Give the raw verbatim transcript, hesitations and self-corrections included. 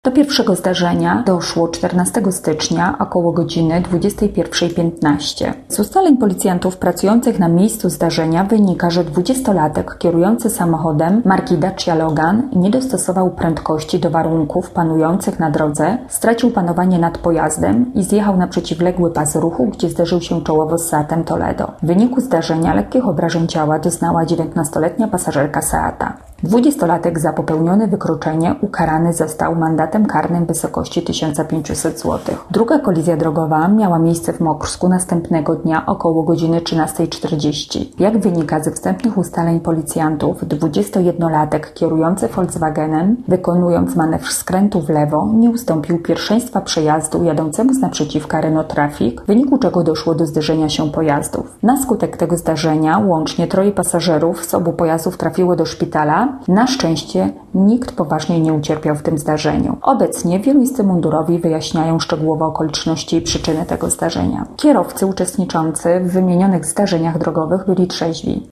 Do pierwszego zdarzenia doszło czternastego stycznia około godziny dwudziestej pierwszej piętnaście. Z ustaleń policjantów pracujących na miejscu zdarzenia wynika, że dwudziestolatek kierujący samochodem marki Dacia Logan nie dostosował prędkości do warunków panujących na drodze, stracił panowanie nad pojazdem i zjechał na przeciwległy pas ruchu, gdzie zderzył się czołowo z Seatem Toledo. W wyniku zdarzenia lekkich obrażeń ciała doznała dziewiętnastoletnia pasażerka Seata. Dwudziestolatek za popełnione wykroczenie ukarany został mandatem karnym w wysokości tysiąc pięćset złotych. Druga kolizja drogowa miała miejsce w Mokrzu następnego dnia około godziny trzynastej czterdzieści. Jak wynika ze wstępnych ustaleń policjantów, dwudziestojednolatek kierujący Volkswagenem, wykonując manewr skrętu w lewo, nie ustąpił pierwszeństwa przejazdu jadącemu z naprzeciwka Renault Trafic, w wyniku czego doszło do zderzenia się pojazdów. Na skutek tego zdarzenia łącznie troje pasażerów z obu pojazdów trafiło do szpitala. Na szczęście nikt poważnie nie ucierpiał w tym zdarzeniu. Obecnie wielu mundurowi wyjaśniają szczegółowe okoliczności i przyczyny tego zdarzenia. Kierowcy uczestniczący w wymienionych zdarzeniach drogowych byli trzeźwi.